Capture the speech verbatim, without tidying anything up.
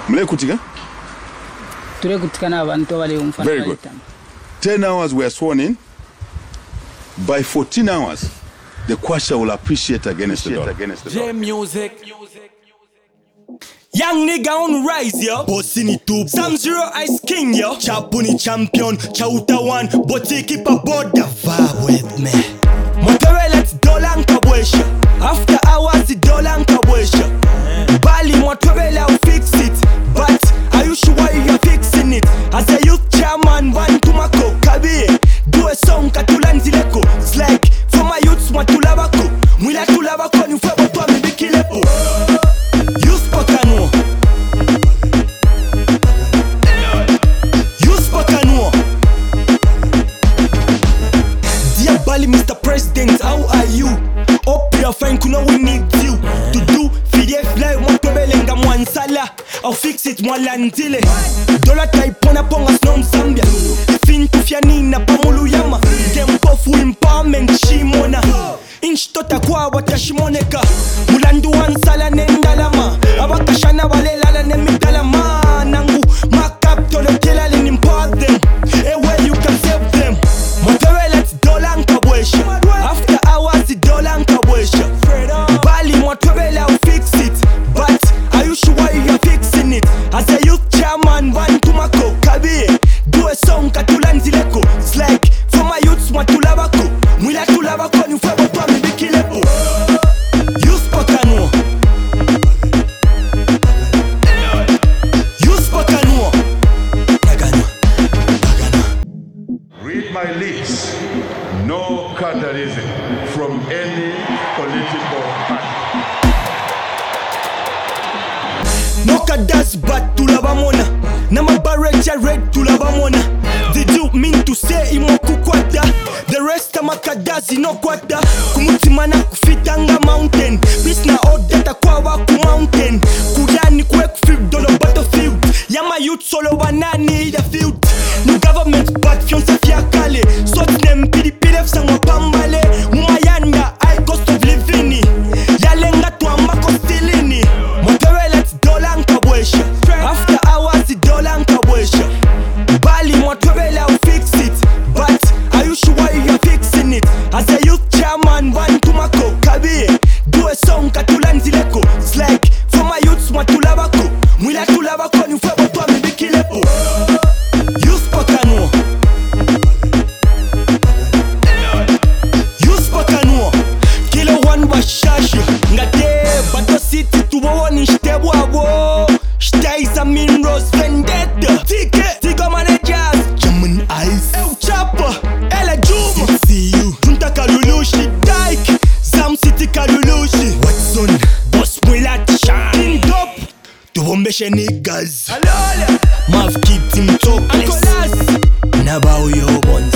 Mle kutika? Ture kutika na abantu abali umfana. Very good. ten hours we are sworn in. By fourteen hours, the Kwasha will appreciate against the dollar. J music. Young nigga on rise, yo. Bossini two. Sam Zero Ice King, yo. Chapuni champion. Chauta one. Boti keep a border. Vibe with me. Montreal, let's dolan kabwesha. After hours, the dolan kabwesha. Bali, Montreal, I'll fix it. But are you sure you're fixing it? As a youth chairman, one to Mako. Kabi, do a song, Katulanzileko. It's like, for my youths, Matulabako. Mwila tulabako, ni fwe botwa mibikilepo. Youth Pakano. Youth Pakano. Dear Bali, Mister President, how are you? Hope you're fine, kuna we need you to do F live, Montreal, Mwansala. I'll fix it, Mwalandile. Dollar type, pona ponga snom Zambia. Fin kufianina, pamulu yama. Game pofu empowerment, shimona. Inch tota kwa wata shimoneka. Mulandu wansala nendalama. Abakashana wale lala nemidalama. Nangu makap tole kila lin import them. A way you can save them. Montreal, let's dolan kabwesha. After hours, the dolan kabwesha. Bali, Montreal, I'll fix it. But are you sure you're fixing it? As a youth chairman, one to Mako. Kabi, do a song, Katulanzileko. It's like, for my youths, Matulabako. Mwila tulabako, ni fwe botwa mibikilepo. Youth Pakano. Youth Pakano. Pakano. Pakano. Read my lips. No catharism from any political party. No kadas but tulabamona. Nama barreja red tulabamona. Did you mean to say imoku kwata? The rest of my kadazi no kwata. Kumutimana kufitanga mountain. Bisna odata kwa waku mountain. Kudani kwek field dolo battlefield. Yama youth solo banani the field. No government but fiansa fiakale. Sot nem pidi pidef sangwa pambale. Mumayanda high cost of living. Yalenga tuamba kostilini. Montreal, let's dolan kabwesha. After hours, the dolan kabwesha. Bali, Montreal, I'll fix it. But are you sure you're fixing it? As a youth chairman, one to Mako. Kabi, do a song, Katulanzileko. It's like, for my youths, Matulabako. Mwila tulabako, ni fwe botwa mibikilepo. Youth Pakano. Youth Pakano. Kilo one washashi. Ngate, bato city tuwawo ni shtebu abo. Shte is a mean rose vendetta. Tike, tigo managers. German eyes. Eu chapa, ele juba. See you. Junta kalulushi. Dike, Zam City kalulushi. Watson, boss mwila chan. King top, tuwombeshe niggas. Alole, mav keep team talk. Akolas, nabao yo bonza.